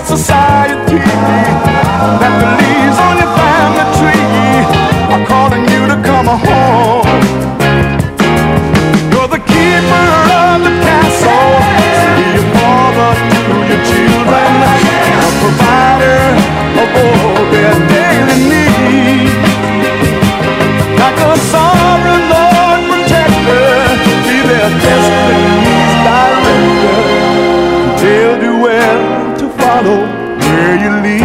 society, that the leaves on your family tree are calling you to come home. You're the keeper of the castle, be a father to your children, a provider of all their daily needs. Like a sovereign Lord protector, be their destiny's director. They'll do well to follow where you lead.